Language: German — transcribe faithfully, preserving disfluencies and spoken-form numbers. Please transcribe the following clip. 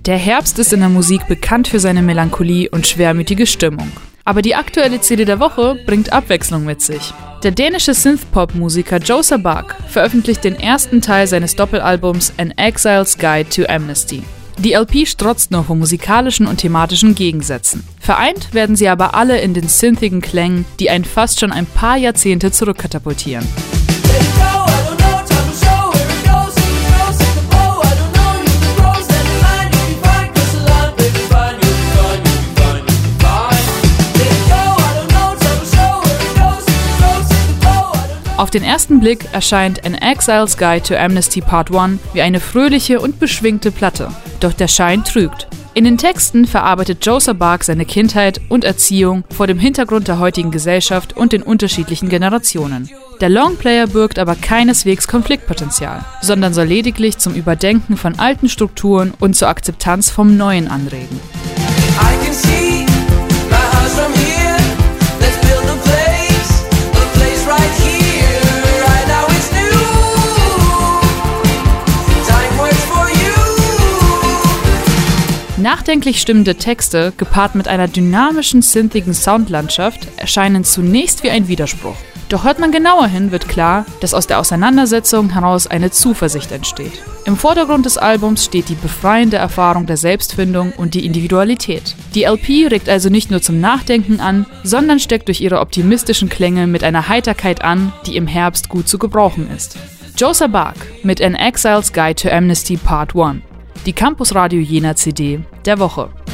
Der Herbst ist in der Musik bekannt für seine Melancholie und schwermütige Stimmung. Aber die aktuelle C D der Woche bringt Abwechslung mit sich. Der dänische Synthpop-Musiker Joe Sabak veröffentlicht den ersten Teil seines Doppelalbums An Exile's Guide to Amnesty. Die L P strotzt nur von musikalischen und thematischen Gegensätzen. Vereint werden sie aber alle in den synthigen Klängen, die einen fast schon ein paar Jahrzehnte zurückkatapultieren. Auf den ersten Blick erscheint An Exile's Guide to Amnesty Part eins wie eine fröhliche und beschwingte Platte. Doch der Schein trügt. In den Texten verarbeitet Joe Sabak seine Kindheit und Erziehung vor dem Hintergrund der heutigen Gesellschaft und den unterschiedlichen Generationen. Der Longplayer birgt aber keineswegs Konfliktpotenzial, sondern soll lediglich zum Überdenken von alten Strukturen und zur Akzeptanz vom Neuen anregen. I can see my house from here. Let's build a place, a place right here. Nachdenklich stimmende Texte, gepaart mit einer dynamischen, synthigen Soundlandschaft, erscheinen zunächst wie ein Widerspruch. Doch hört man genauer hin, wird klar, dass aus der Auseinandersetzung heraus eine Zuversicht entsteht. Im Vordergrund des Albums steht die befreiende Erfahrung der Selbstfindung und die Individualität. Die L P regt also nicht nur zum Nachdenken an, sondern steckt durch ihre optimistischen Klänge mit einer Heiterkeit an, die im Herbst gut zu gebrauchen ist. Joe Sabak mit An Exile's Guide to Amnesty Part eins. Die Campus Radio Jena C D der Woche.